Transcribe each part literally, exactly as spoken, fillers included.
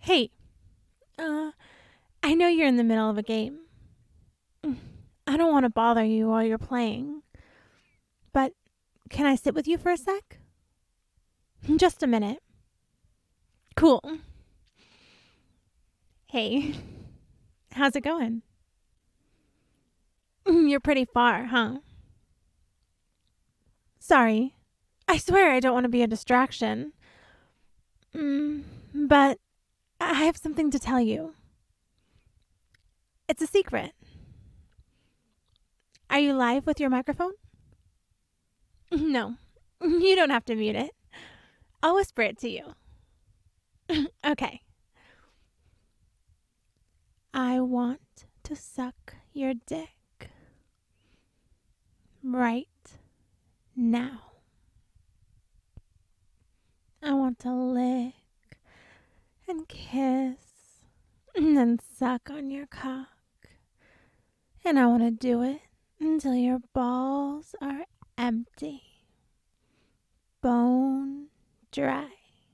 Hey, uh, I know you're in the middle of a game. I don't want to bother you while you're playing, but can I sit with you for a sec? Just a minute. Cool. Hey, how's it going? You're pretty far, huh? Sorry. I swear I don't want to be a distraction. Mm, but I have something to tell you. It's a secret. Are you live with your microphone? No, you don't have to mute it. I'll whisper it to you. Okay. I want to suck your dick right now. I want to lick and kiss and then suck on your cock. And I want to do it until your balls are empty, bone dry.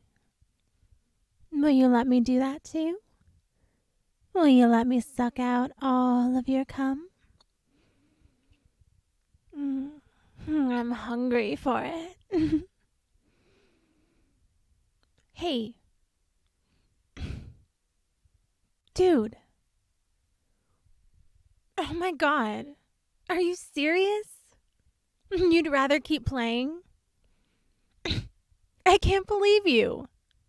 Will you let me do that too? Will you let me suck out all of your cum? Mm, I'm hungry for it. Hey. Dude. Oh my god. Are you serious? You'd rather keep playing? I can't believe you.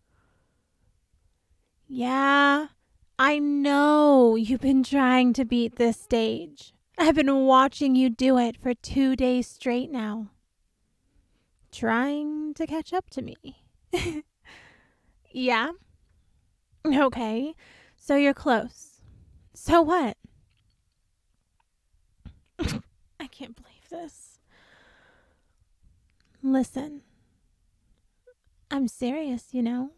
Yeah, I know you've been trying to beat this stage. I've been watching you do it for two days straight now. Trying to catch up to me. Yeah? Okay, so you're close. So what? I can't believe this. Listen, I'm serious, you know,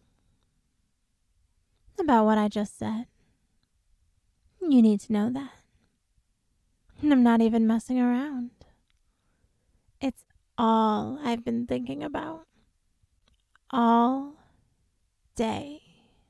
about what I just said. You need to know that. And I'm not even messing around. It's all I've been thinking about. All day.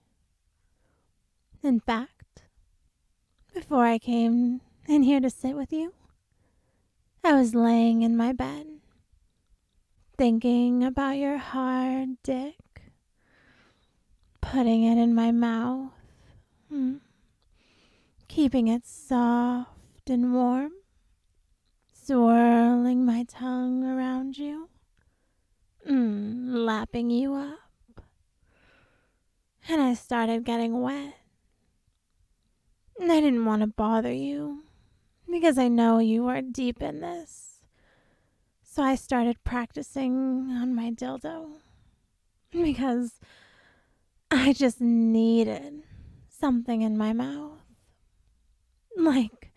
In fact, before I came in here to sit with you, I was laying in my bed, thinking about your hard dick, putting it in my mouth, mm, keeping it soft and warm, swirling my tongue around you, mm, lapping you up. And I started getting wet. And I didn't want to bother you because I know you are deep in this. So I started practicing on my dildo because I just needed something in my mouth. Like,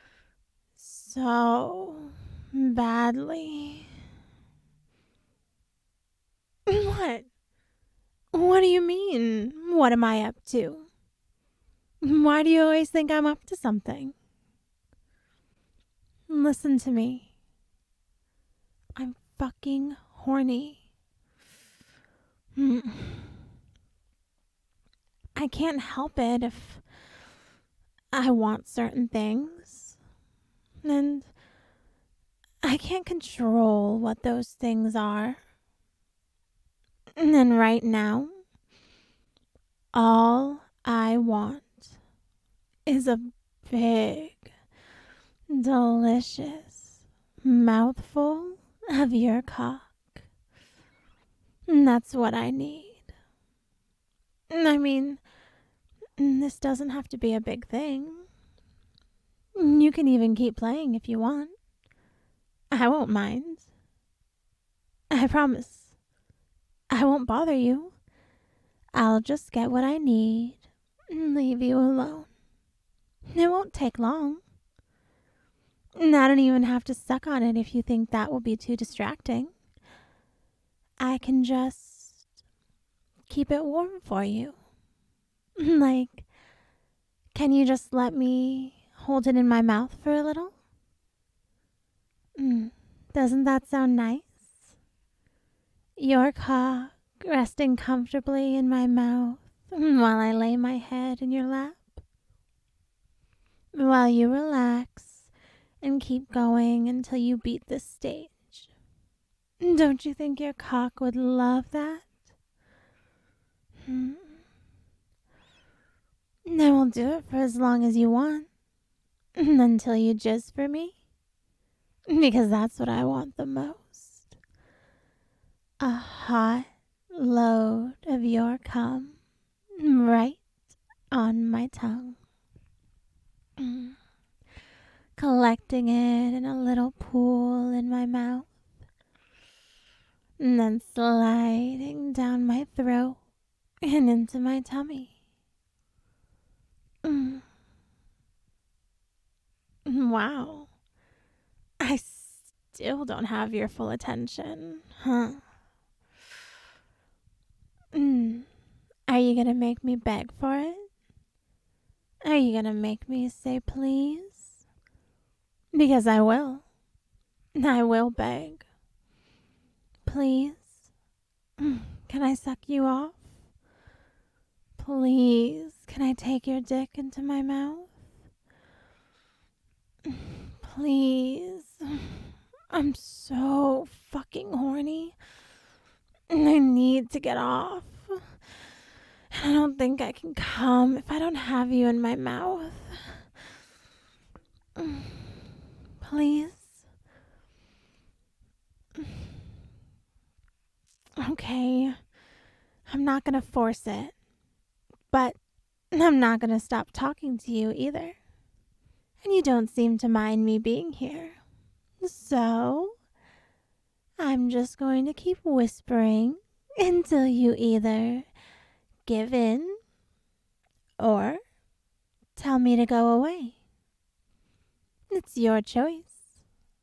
so badly. What? What do you mean? What am I up to? Why do you always think I'm up to something? Listen to me. I'm fucking horny. Hmm. I can't help it if I want certain things. And I can't control what those things are. And then right now, all I want is a big, delicious mouthful of your cock. And that's what I need. I mean, this doesn't have to be a big thing. You can even keep playing if you want. I won't mind. I promise. I won't bother you. I'll just get what I need and leave you alone. It won't take long. And I don't even have to suck on it if you think that will be too distracting. I can just keep it warm for you. Like, can you just let me hold it in my mouth for a little? Mm, doesn't that sound nice? Your cock resting comfortably in my mouth, while I lay my head in your lap, while you relax and keep going until you beat the stage. Don't you think your cock would love that? Hmm. I will do it for as long as you want, until you jizz for me, because that's what I want the most. A hot load of your cum right on my tongue. Collecting it in a little pool in my mouth, and then sliding down my throat and into my tummy. Mm. Wow. I still don't have your full attention, huh? Mm. Are you gonna make me beg for it? Are you gonna make me say please? Because I will. I will beg. Please? Can I suck you off? Please, can I take your dick into my mouth? Please. I'm so fucking horny. I need to get off. I don't think I can come if I don't have you in my mouth. Please? Okay. I'm not gonna force it. But I'm not gonna stop talking to you either. And you don't seem to mind me being here. So, I'm just going to keep whispering until you either give in or tell me to go away. It's your choice.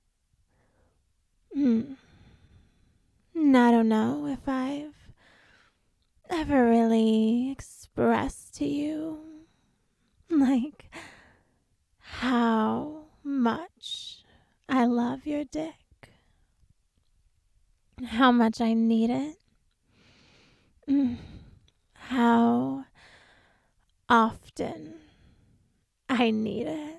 Hmm. I don't know if I've ever really expressed to you, like, how much I love your dick. How much I need it. Mm. How often I need it.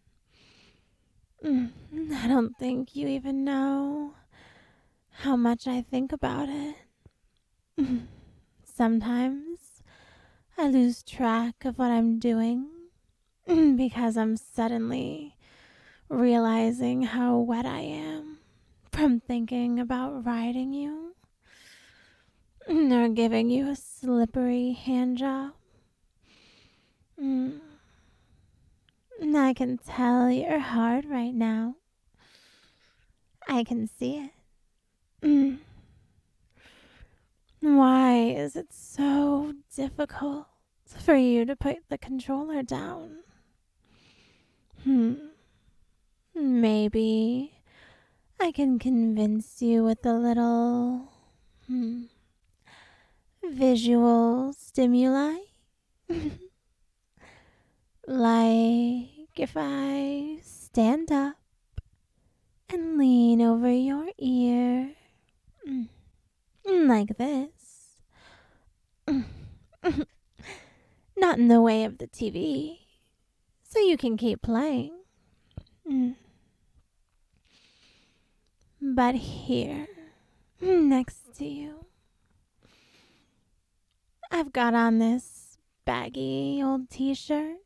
Mm. I don't think you even know how much I think about it. Mm. Sometimes I lose track of what I'm doing because I'm suddenly realizing how wet I am from thinking about riding you or giving you a slippery hand job. Mm. I can tell you're hard right now. I can see it. Mm. Why is it so difficult for you to put the controller down? Hmm. Maybe I can convince you with a little hmm, visual stimuli. Like if I stand up and lean over your ear. Mm. Like this. Not in the way of the T V, so you can keep playing. Mm. But here, next to you, I've got on this baggy old t-shirt.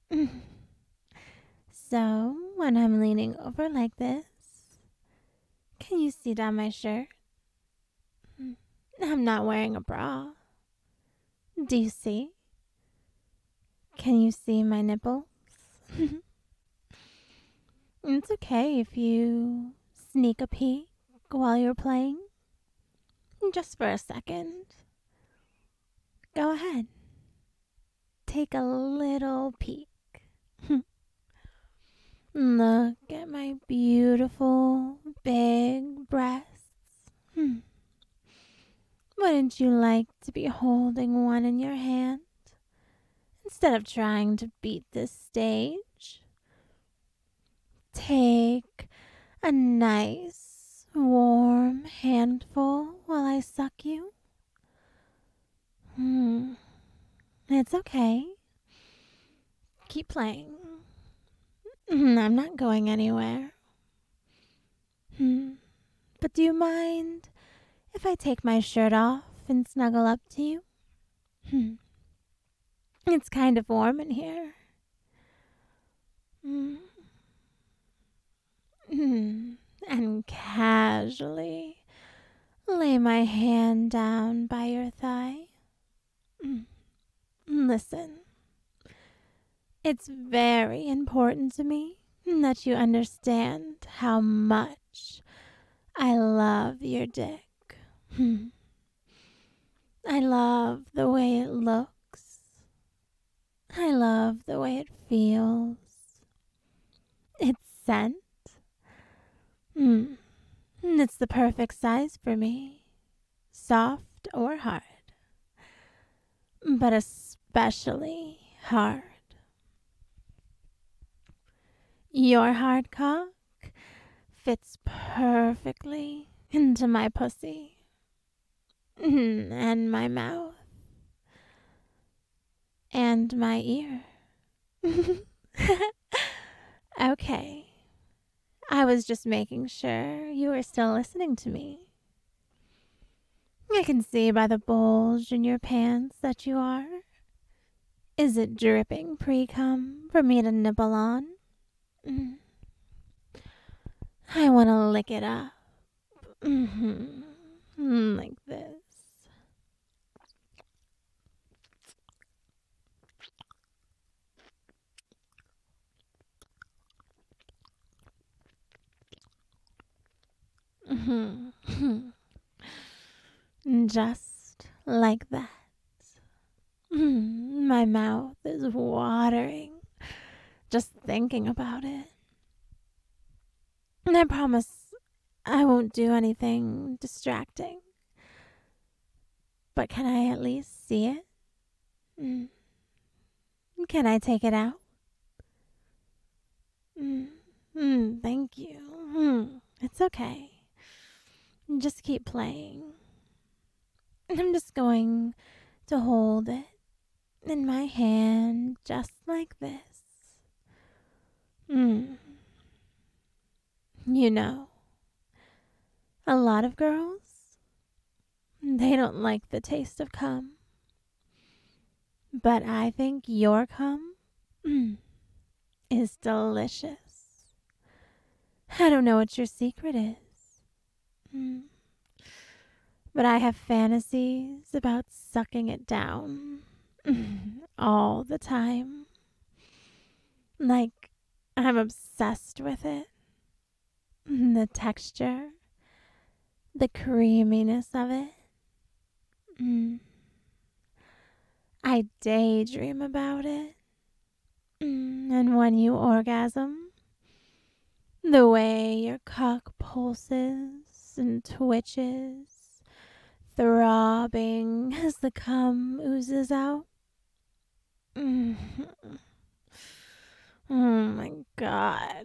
So when I'm leaning over like this, can you see down my shirt? I'm not wearing a bra. Do you see? Can you see my nipples? It's okay if you sneak a peek while you're playing. Just for a second. Go ahead. Take a little peek. Look at my beautiful big breasts. Hmm. Wouldn't you like to be holding one in your hand instead of trying to beat this stage? Take a nice warm handful while I suck you. Hmm. It's okay. Keep playing. I'm not going anywhere. Hmm. But do you mind if I take my shirt off and snuggle up to you? Hmm. It's kind of warm in here. Hmm. Hmm. And casually lay my hand down by your thigh. Hmm. Listen, it's very important to me that you understand how much I love your dick. Hmm. I love the way it looks. I love the way it feels. Its scent. Hmm. It's the perfect size for me. Soft or hard. But especially hard. Your hard cock fits perfectly into my pussy. And my mouth. And my ear. Okay. I was just making sure you were still listening to me. I can see by the bulge in your pants that you are. Is it dripping pre-cum for me to nibble on? Mm. I want to lick it up. Mm-hmm. Like this. Mm-hmm. Just like that. Mm, my mouth is watering just thinking about it. And I promise I won't do anything distracting. But can I at least see it? Mm. Can I take it out? Mm. Mm, thank you. Mm. It's okay. Just keep playing. I'm just going to hold it in my hand just like this. Mm. You know, a lot of girls, they don't like the taste of cum. But I think your cum mm, is delicious. I don't know what your secret is. Mm. But I have fantasies about sucking it down mm, all the time. Like, I'm obsessed with it. The texture, the creaminess of it. Mm. I daydream about it. Mm. And when you orgasm, the way your cock pulses and twitches, throbbing as the cum oozes out. Mm. Oh my God.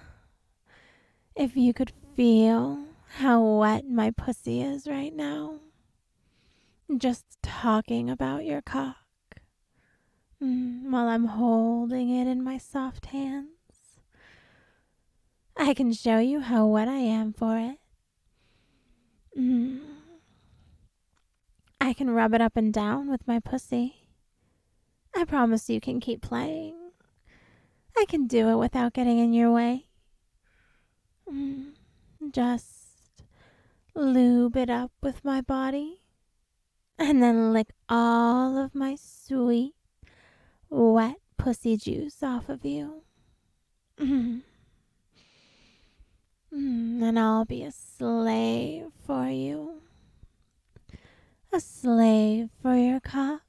If you could feel how wet my pussy is right now, just talking about your cock mm, while I'm holding it in my soft hands, I can show you how wet I am for it. Mm. I can rub it up and down with my pussy. I promise you can keep playing. I can do it without getting in your way. Mm. Just lube it up with my body and then lick all of my sweet, wet pussy juice off of you. Mm. Mm. And I'll be a slave for you. A slave for your cock.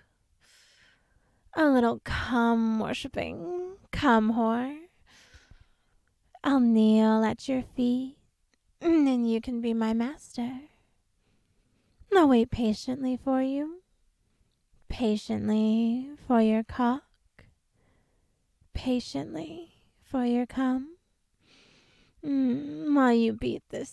A little cum worshipping cum whore. I'll kneel at your feet, and then you can be my master. I'll wait patiently for you. Patiently for your cock. Patiently for your cum. Mm, while you beat the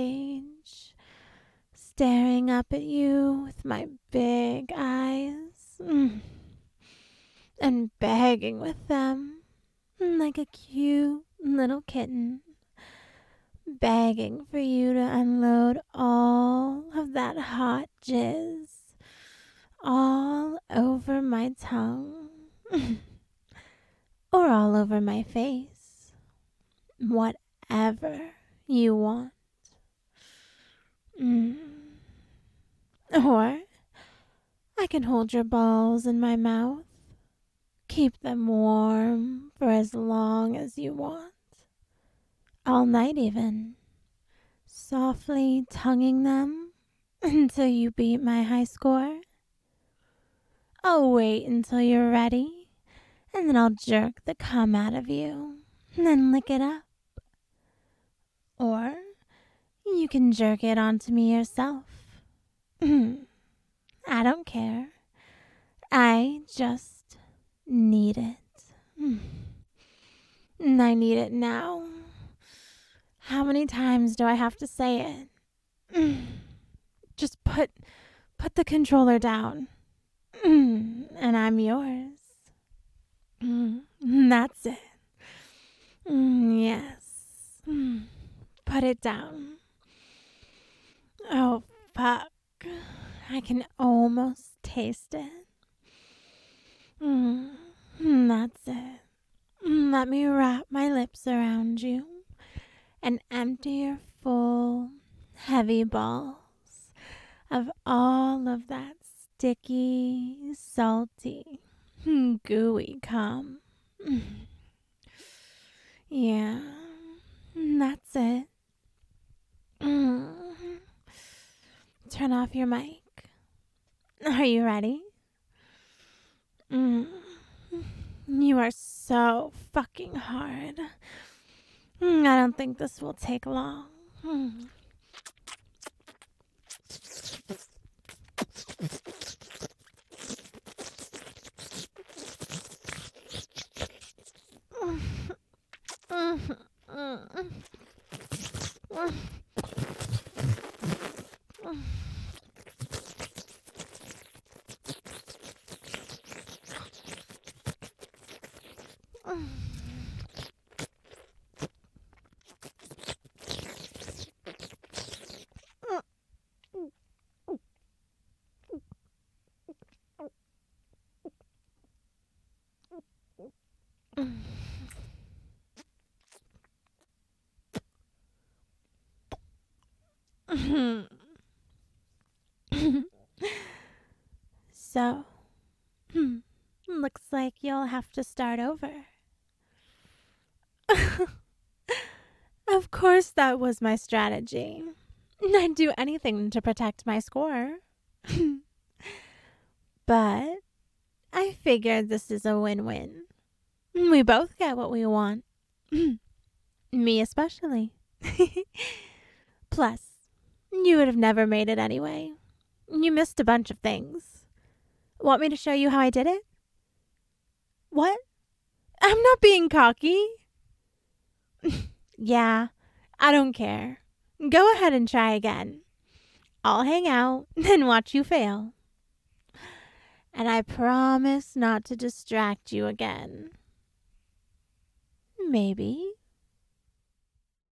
stage, staring up at you with my big eyes. mm, and begging with them like a cute little kitten, begging for you to unload all of that hot jizz all over my tongue or all over my face, whatever you want. Mm. Or I can hold your balls in my mouth, keep them warm for as long as you want, all night even, softly tonguing them until you beat my high score. I'll wait until you're ready, and then I'll jerk the cum out of you, and then lick it up. Or you can jerk it onto me yourself. I don't care. I just need it. And I need it now. How many times do I have to say it? Just put put the controller down. And I'm yours. That's it. Yes. Put it down. Oh, fuck. I can almost taste it. That's it. Let me wrap my lips around you and empty your full, heavy balls of all of that sticky, salty, gooey cum. Yeah, that's it. Turn off your mic. Are you ready? You are so fucking hard. I don't think this will take long. So, looks like you'll have to start over. Of course that was my strategy. I'd do anything to protect my score. But I figured this is a win-win. We both get what we want. Me especially. Plus, you would have never made it anyway. You missed a bunch of things. Want me to show you how I did it? What? I'm not being cocky. Yeah, I don't care. Go ahead and try again. I'll hang out and watch you fail. And I promise not to distract you again. Maybe.